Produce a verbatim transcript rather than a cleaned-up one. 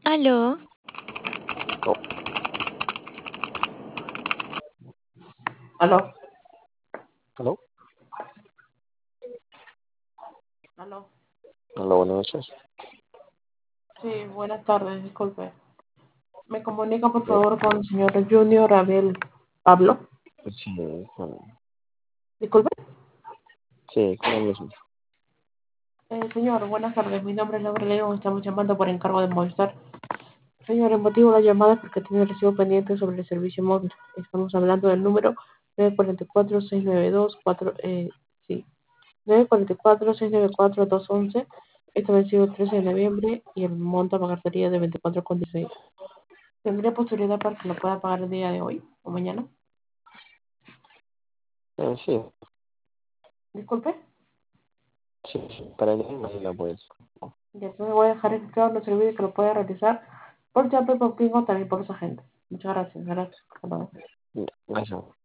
Aló, Oh, Aló, ¿aló? aló. Hola, buenas noches. Sí, buenas tardes, disculpe. ¿Me comunica por Eh, favor con el señor Junior Abel Pablo? sí, con, Disculpe. sí, con el mismo. Eh, señor, buenas tardes. Mi nombre es Laura León. Estamos llamando por encargo de Movistar. Señor, el motivo de la llamada es porque tiene recibo pendiente sobre el servicio móvil. Estamos hablando del número nueve cuatro cuatro, seis nueve dos, cuatro, eh, sí, nueve cuatro cuatro, seis nueve cuatro, dos once. Está vencido el trece de noviembre y el monto a pagar sería de veinticuatro con dieciséis. ¿Tendría posibilidad para que lo pueda pagar el día de hoy o mañana? Eh, sí, Disculpe. sí, sí, para el mañana pues. Y entonces voy a dejar registrado los servicios que lo puede realizar por Yape, por Pingo, también por esa gente. Muchas gracias. Gracias. Hasta luego. Gracias.